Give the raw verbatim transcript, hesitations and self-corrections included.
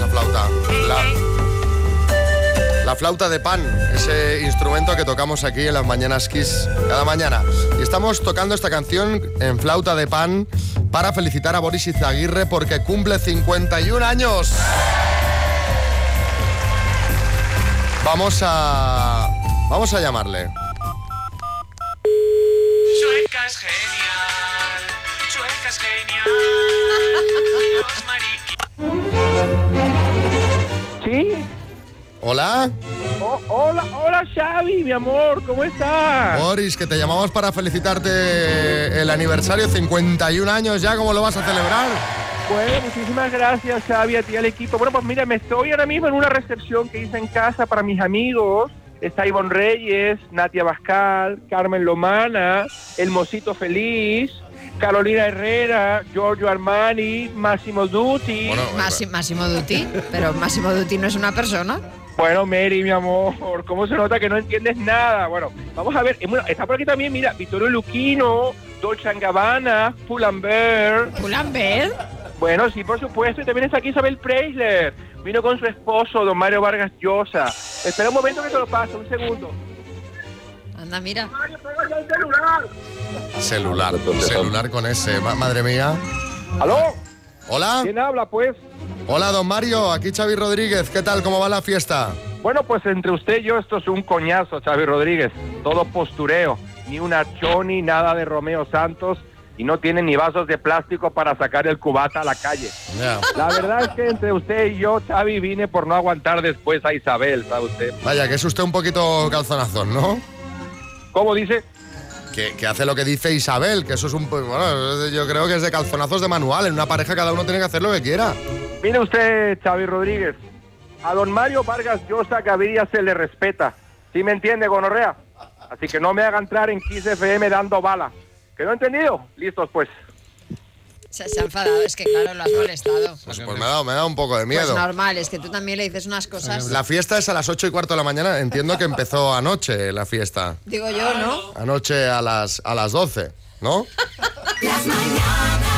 flauta. La, la flauta de Pan, ese instrumento que tocamos aquí en las Mañanas Kiss cada mañana. Y estamos tocando esta canción en flauta de Pan para felicitar a Boris Izaguirre porque cumple cincuenta y un años. Vamos a... Vamos a llamarle. Chueca es genial, Chueca es genial. Los mariquis. ¿Sí? ¿Hola? Oh, hola, hola Xavi, mi amor, ¿cómo estás? Boris, que te llamamos para felicitarte el aniversario, cincuenta y un años ya, ¿cómo lo vas a celebrar? Bueno, muchísimas gracias Xavi, a ti y al equipo. Bueno, pues mira, me estoy ahora mismo en una recepción que hice en casa para mis amigos. Está Ivonne Reyes, Natia Bascal, Carmen Lomana, El Mosito Feliz, Carolina Herrera, Giorgio Armani, Massimo Dutti. Bueno, Massi- Massimo Dutti, pero Massimo Dutti no es una persona. Bueno, Mary, mi amor, ¿cómo se nota que no entiendes nada? Bueno, vamos a ver, eh, bueno, está por aquí también, mira, Vittorio Luchino, Dolce and Gabbana, Pull&Bear. ¿Pull&Bear? Bueno, sí, por supuesto, y también está aquí Isabel Preisler. Vino con su esposo, don Mario Vargas Llosa. Espera un momento que te lo paso, un segundo. Anda, mira. Mario, pega ya el celular. Celular, celular con ese, ma- madre mía. ¿Aló? ¿Hola? ¿Quién habla, pues? Hola, don Mario, aquí Xavi Rodríguez, ¿qué tal? ¿Cómo va la fiesta? Bueno, pues entre usted y yo esto es un coñazo, Xavi Rodríguez. Todo postureo. Ni una choni, nada de Romeo Santos. Y no tiene ni vasos de plástico para sacar el cubata a la calle. Ya. La verdad es que entre usted y yo, Xavi, vine por no aguantar después a Isabel, ¿sabe usted? Vaya, que es usted un poquito calzonazón, ¿no? ¿Cómo dice? Que, que hace lo que dice Isabel, que eso es un... Bueno, yo creo que es de calzonazos de manual. En una pareja cada uno tiene que hacer lo que quiera. Mire usted, Xavi Rodríguez, a don Mario Vargas Llosa Gaviria se le respeta. ¿Sí me entiende, gonorrea? Así que no me haga entrar en Kiss F M dando bala. ¿Quedó entendido? Listos, pues. Se, se ha enfadado, es que claro, lo has molestado. Pues, pues me, ha dado, me ha dado un poco de miedo. Pues normal, es que tú también le dices unas cosas. La fiesta es a las ocho y cuarto de la mañana. Entiendo que empezó anoche la fiesta. Digo yo, ¿no? Anoche a las, a las doce, ¿no? Las mañanas